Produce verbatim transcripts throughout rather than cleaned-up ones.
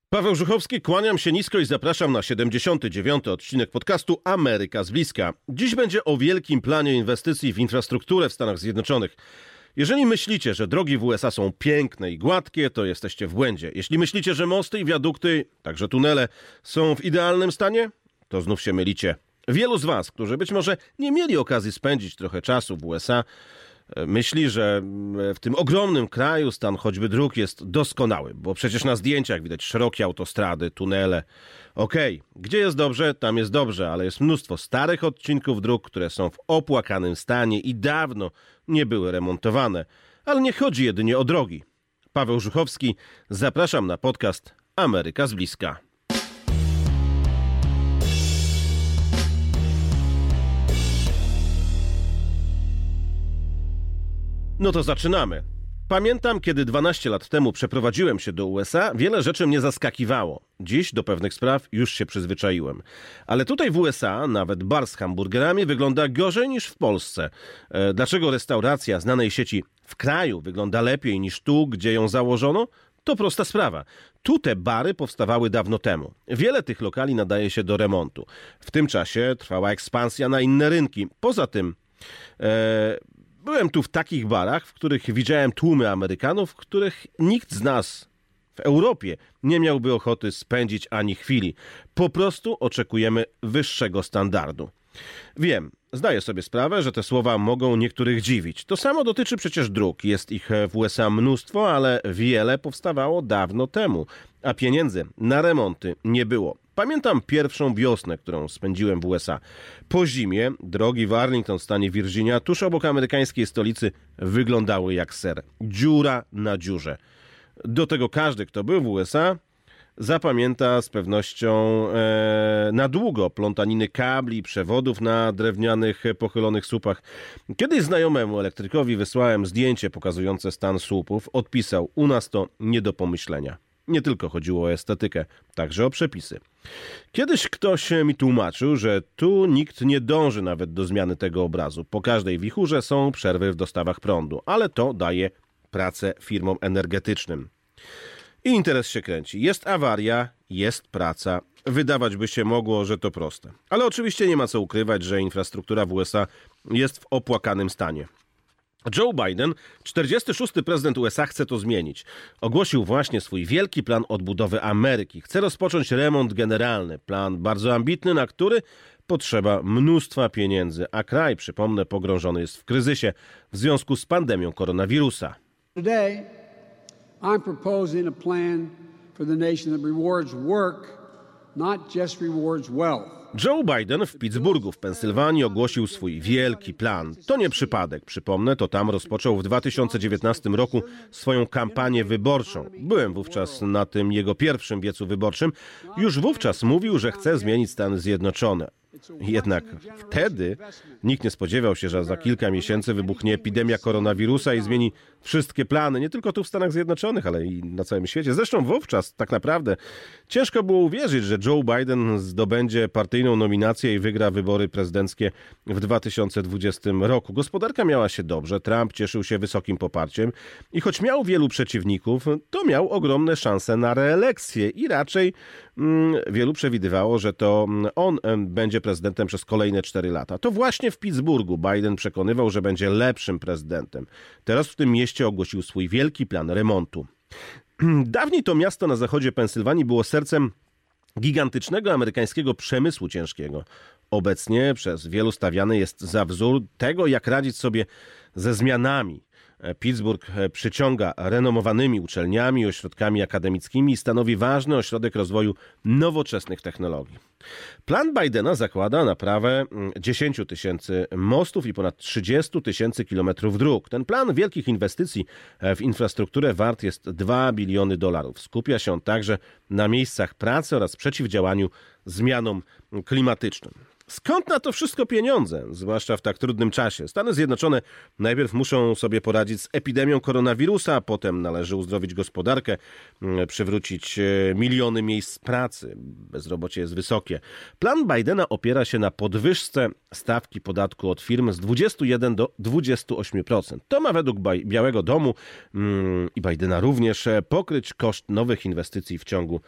Paweł Żuchowski, kłaniam się nisko i zapraszam na siedemdziesiąty dziewiąty odcinek podcastu Ameryka z bliska. Dziś będzie o wielkim planie inwestycji w infrastrukturę w Stanach Zjednoczonych. Jeżeli myślicie, że drogi w U S A są piękne i gładkie, to jesteście w błędzie. Jeśli myślicie, że mosty i wiadukty, także tunele, są w idealnym stanie, to znów się mylicie. Wielu z was, którzy być może nie mieli okazji spędzić trochę czasu w U S A, myśli, że w tym ogromnym kraju stan choćby dróg jest doskonały, bo przecież na zdjęciach widać szerokie autostrady, tunele. Okej, gdzie jest dobrze, tam jest dobrze, ale jest mnóstwo starych odcinków dróg, które są w opłakanym stanie i dawno nie były remontowane. Ale nie chodzi jedynie o drogi. Paweł Żuchowski, zapraszam na podcast Ameryka z bliska. No to zaczynamy. Pamiętam, kiedy dwanaście lat temu przeprowadziłem się do U S A, wiele rzeczy mnie zaskakiwało. Dziś do pewnych spraw już się przyzwyczaiłem. Ale tutaj w U S A nawet bar z hamburgerami wygląda gorzej niż w Polsce. E, dlaczego restauracja znanej sieci w kraju wygląda lepiej niż tu, gdzie ją założono? To prosta sprawa. Tu te bary powstawały dawno temu. Wiele tych lokali nadaje się do remontu. W tym czasie trwała ekspansja na inne rynki. Poza tym... E, Byłem tu w takich barach, w których widziałem tłumy Amerykanów, których nikt z nas w Europie nie miałby ochoty spędzić ani chwili. Po prostu oczekujemy wyższego standardu. Wiem, zdaję sobie sprawę, że te słowa mogą niektórych dziwić. To samo dotyczy przecież dróg. Jest ich w U S A mnóstwo, ale wiele powstawało dawno temu, a pieniędzy na remonty nie było. Pamiętam pierwszą wiosnę, którą spędziłem w U S A. Po zimie drogi w Arlington w stanie Virginia, tuż obok amerykańskiej stolicy, wyglądały jak ser. Dziura na dziurze. Do tego każdy, kto był w U S A, zapamięta z pewnością e, na długo plątaniny kabli, przewodów na drewnianych, pochylonych słupach. Kiedyś znajomemu elektrykowi wysłałem zdjęcie pokazujące stan słupów. Odpisał: u nas to nie do pomyślenia. Nie tylko chodziło o estetykę, także o przepisy. Kiedyś ktoś mi tłumaczył, że tu nikt nie dąży nawet do zmiany tego obrazu. Po każdej wichurze są przerwy w dostawach prądu, ale to daje pracę firmom energetycznym. I interes się kręci. Jest awaria, jest praca. Wydawać by się mogło, że to proste. Ale oczywiście nie ma co ukrywać, że infrastruktura w U S A jest w opłakanym stanie. Joe Biden, czterdziesty szósty prezydent U S A, chce to zmienić. Ogłosił właśnie swój wielki plan odbudowy Ameryki. Chce rozpocząć remont generalny. Plan bardzo ambitny, na który potrzeba mnóstwa pieniędzy. A kraj, przypomnę, pogrążony jest w kryzysie w związku z pandemią koronawirusa. Today, I'm proposing a plan for the nation that rewards work, not just rewards wealth. Joe Biden w Pittsburghu w Pensylwanii ogłosił swój wielki plan. To nie przypadek. Przypomnę, to tam rozpoczął w dwa tysiące dziewiętnastym roku swoją kampanię wyborczą. Byłem wówczas na tym jego pierwszym wiecu wyborczym. Już wówczas mówił, że chce zmienić Stany Zjednoczone. Jednak wtedy nikt nie spodziewał się, że za kilka miesięcy wybuchnie epidemia koronawirusa i zmieni wszystkie plany, nie tylko tu w Stanach Zjednoczonych, ale i na całym świecie. Zresztą wówczas tak naprawdę ciężko było uwierzyć, że Joe Biden zdobędzie partyjną nominację i wygra wybory prezydenckie w dwa tysiące dwudziestym roku. Gospodarka miała się dobrze, Trump cieszył się wysokim poparciem i choć miał wielu przeciwników, to miał ogromne szanse na reelekcję i raczej mm, wielu przewidywało, że to on będzie prezydentem przez kolejne cztery lata. To właśnie w Pittsburghu Biden przekonywał, że będzie lepszym prezydentem. Teraz w tym mieście ogłosił swój wielki plan remontu. Dawniej to miasto na zachodzie Pensylwanii było sercem gigantycznego amerykańskiego przemysłu ciężkiego. Obecnie przez wielu stawiany jest za wzór tego, jak radzić sobie ze zmianami. Pittsburgh przyciąga renomowanymi uczelniami, ośrodkami akademickimi i stanowi ważny ośrodek rozwoju nowoczesnych technologii. Plan Bidena zakłada naprawę dziesięć tysięcy mostów i ponad trzydzieści tysięcy kilometrów dróg. Ten plan wielkich inwestycji w infrastrukturę wart jest dwa biliony dolarów. Skupia się on także na miejscach pracy oraz przeciwdziałaniu zmianom klimatycznym. Skąd na to wszystko pieniądze, zwłaszcza w tak trudnym czasie? Stany Zjednoczone najpierw muszą sobie poradzić z epidemią koronawirusa, a potem należy uzdrowić gospodarkę, przywrócić miliony miejsc pracy. Bezrobocie jest wysokie. Plan Bidena opiera się na podwyżce stawki podatku od firm z dwudziestu jeden do dwudziestu ośmiu procent. To ma według Białego Domu mm, i Bidena również pokryć koszt nowych inwestycji w ciągu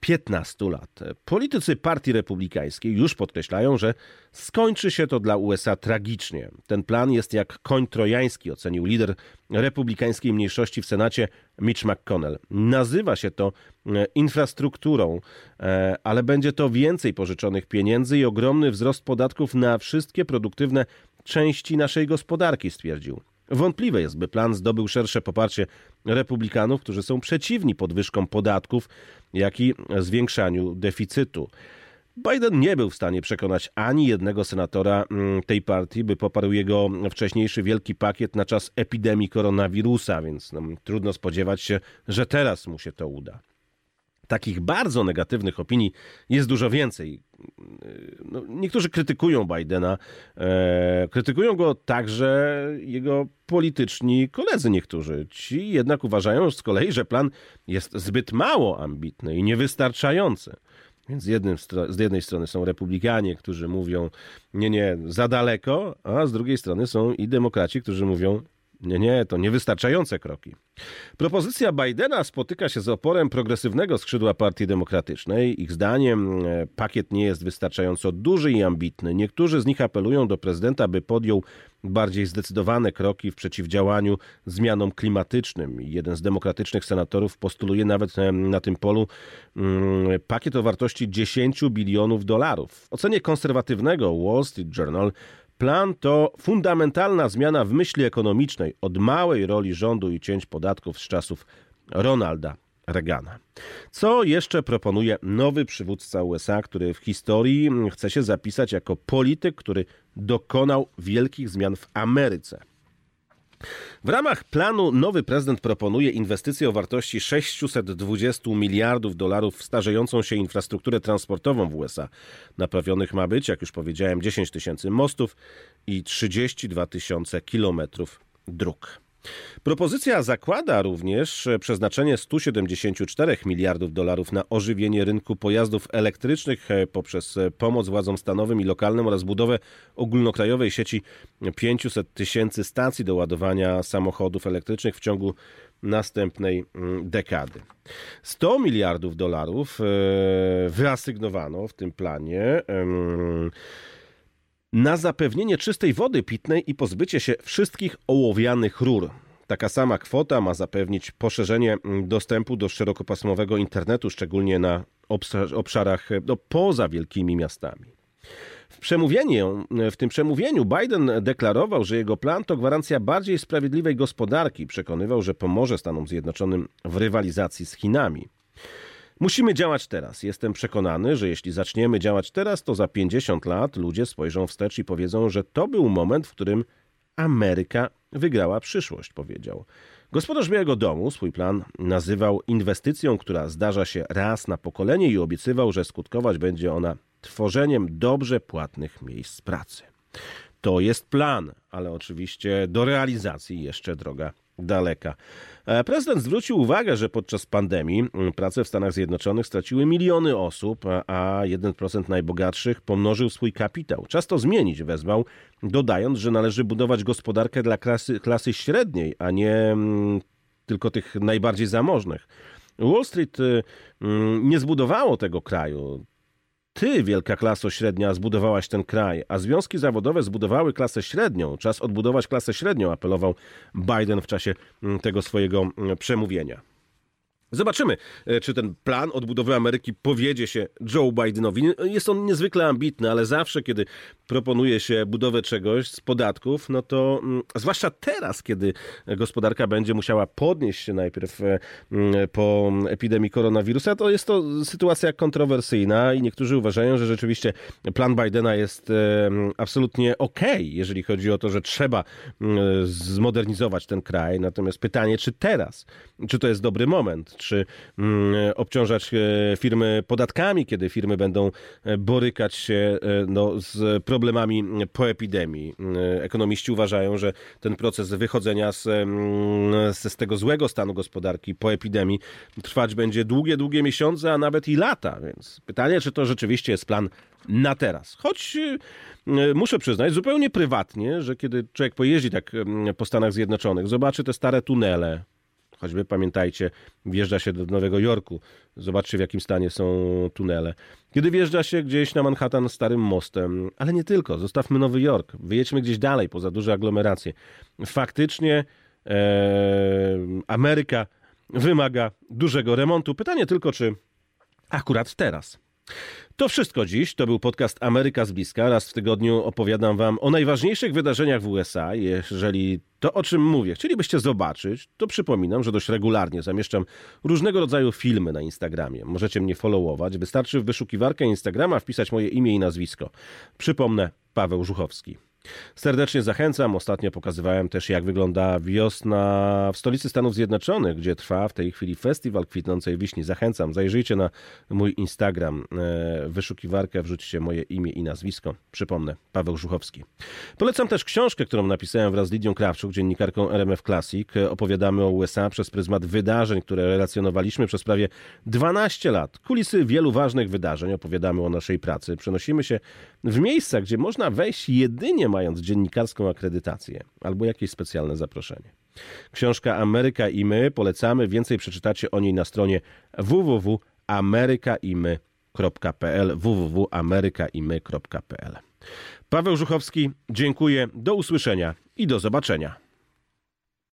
piętnastu lat. Politycy Partii Republikańskiej już podkreślają, że skończy się to dla U S A tragicznie. Ten plan jest jak koń trojański, ocenił lider republikańskiej mniejszości w Senacie Mitch McConnell. Nazywa się to infrastrukturą, ale będzie to więcej pożyczonych pieniędzy i ogromny wzrost podatków na wszystkie produktywne części naszej gospodarki, stwierdził. Wątpliwe jest, by plan zdobył szersze poparcie republikanów, którzy są przeciwni podwyżkom podatków, jak i zwiększaniu deficytu. Biden nie był w stanie przekonać ani jednego senatora tej partii, by poparł jego wcześniejszy wielki pakiet na czas epidemii koronawirusa, więc no, trudno spodziewać się, że teraz mu się to uda. Takich bardzo negatywnych opinii jest dużo więcej. No, niektórzy krytykują Bidena, e, krytykują go także jego polityczni koledzy niektórzy. Ci jednak uważają z kolei, że plan jest zbyt mało ambitny i niewystarczający. Więc z, jednym, z jednej strony są republikanie, którzy mówią nie, nie, za daleko, a z drugiej strony są i demokraci, którzy mówią nie, nie, to niewystarczające kroki. Propozycja Bidena spotyka się z oporem progresywnego skrzydła Partii Demokratycznej. Ich zdaniem pakiet nie jest wystarczająco duży i ambitny. Niektórzy z nich apelują do prezydenta, by podjął bardziej zdecydowane kroki w przeciwdziałaniu zmianom klimatycznym. Jeden z demokratycznych senatorów postuluje nawet na tym polu pakiet o wartości dziesięć bilionów dolarów. W ocenie konserwatywnego Wall Street Journal plan to fundamentalna zmiana w myśli ekonomicznej od małej roli rządu i cięć podatków z czasów Ronalda Reagana. Co jeszcze proponuje nowy przywódca U S A, który w historii chce się zapisać jako polityk, który dokonał wielkich zmian w Ameryce? W ramach planu nowy prezydent proponuje inwestycje o wartości sześćset dwadzieścia miliardów dolarów w starzejącą się infrastrukturę transportową w U S A. Naprawionych ma być, jak już powiedziałem, dziesięć tysięcy mostów i trzydzieści dwa tysiące kilometrów dróg. Propozycja zakłada również przeznaczenie sto siedemdziesiąt cztery miliardów dolarów na ożywienie rynku pojazdów elektrycznych poprzez pomoc władzom stanowym i lokalnym oraz budowę ogólnokrajowej sieci pięćset tysięcy stacji do ładowania samochodów elektrycznych w ciągu następnej dekady. sto miliardów dolarów wyasygnowano w tym planie na zapewnienie czystej wody pitnej i pozbycie się wszystkich ołowianych rur. Taka sama kwota ma zapewnić poszerzenie dostępu do szerokopasmowego internetu, szczególnie na obszarach no, poza wielkimi miastami. W, przemówieniu, w tym przemówieniu Biden deklarował, że jego plan to gwarancja bardziej sprawiedliwej gospodarki. Przekonywał, że pomoże Stanom Zjednoczonym w rywalizacji z Chinami. Musimy działać teraz. Jestem przekonany, że jeśli zaczniemy działać teraz, to za pięćdziesiąt lat ludzie spojrzą wstecz i powiedzą, że to był moment, w którym Ameryka wygrała przyszłość, powiedział. Gospodarz Białego Domu swój plan nazywał inwestycją, która zdarza się raz na pokolenie i obiecywał, że skutkować będzie ona tworzeniem dobrze płatnych miejsc pracy. To jest plan, ale oczywiście do realizacji jeszcze droga daleka. Prezydent zwrócił uwagę, że podczas pandemii pracę w Stanach Zjednoczonych straciły miliony osób, a jeden procent najbogatszych pomnożył swój kapitał. Czas to zmienić, wezwał, dodając, że należy budować gospodarkę dla klasy, klasy średniej, a nie mm, tylko tych najbardziej zamożnych. Wall Street y, y, nie zbudowało tego kraju. Ty, wielka klaso średnia, zbudowałaś ten kraj, a związki zawodowe zbudowały klasę średnią. Czas odbudować klasę średnią, apelował Biden w czasie tego swojego przemówienia. Zobaczymy, czy ten plan odbudowy Ameryki powiedzie się Joe Bidenowi. Jest on niezwykle ambitny, ale zawsze, kiedy proponuje się budowę czegoś z podatków, no to zwłaszcza teraz, kiedy gospodarka będzie musiała podnieść się najpierw po epidemii koronawirusa, to jest to sytuacja kontrowersyjna i niektórzy uważają, że rzeczywiście plan Bidena jest absolutnie okej, jeżeli chodzi o to, że trzeba zmodernizować ten kraj. Natomiast pytanie, czy teraz, czy to jest dobry moment, czy mm, obciążać firmy podatkami, kiedy firmy będą borykać się no, z problemami po epidemii. Ekonomiści uważają, że ten proces wychodzenia z, z, z tego złego stanu gospodarki po epidemii trwać będzie długie, długie miesiące, a nawet i lata. Więc pytanie, czy to rzeczywiście jest plan na teraz. Choć muszę przyznać zupełnie prywatnie, że kiedy człowiek pojeździ tak po Stanach Zjednoczonych, zobaczy te stare tunele, choćby pamiętajcie, wjeżdża się do Nowego Jorku, zobaczcie w jakim stanie są tunele. Kiedy wjeżdża się gdzieś na Manhattan starym mostem, ale nie tylko, zostawmy Nowy Jork, wyjedźmy gdzieś dalej, poza duże aglomeracje. Faktycznie e, Ameryka wymaga dużego remontu. Pytanie tylko, czy akurat teraz. To wszystko dziś. To był podcast Ameryka z bliska. Raz w tygodniu opowiadam wam o najważniejszych wydarzeniach w U S A. Jeżeli to, o czym mówię, chcielibyście zobaczyć, to przypominam, że dość regularnie zamieszczam różnego rodzaju filmy na Instagramie. Możecie mnie followować. Wystarczy w wyszukiwarkę Instagrama wpisać moje imię i nazwisko. Przypomnę, Paweł Żuchowski. Serdecznie zachęcam. Ostatnio pokazywałem też, jak wygląda wiosna w stolicy Stanów Zjednoczonych, gdzie trwa w tej chwili festiwal kwitnącej wiśni. Zachęcam. Zajrzyjcie na mój Instagram. Wyszukiwarkę, wrzućcie moje imię i nazwisko. Przypomnę, Paweł Żuchowski. Polecam też książkę, którą napisałem wraz z Lidią Krawczuk, dziennikarką R M F Classic. Opowiadamy o U S A przez pryzmat wydarzeń, które relacjonowaliśmy przez prawie dwanaście lat. Kulisy wielu ważnych wydarzeń. Opowiadamy o naszej pracy. Przenosimy się w miejsca, gdzie można wejść jedynie mając dziennikarską akredytację albo jakieś specjalne zaproszenie. Książka Ameryka i my, polecamy. Więcej przeczytacie o niej na stronie w w w kropka ameryka i my kropka p l w w w kropka ameryka i my kropka p l. Paweł Żuchowski, dziękuję, do usłyszenia i do zobaczenia.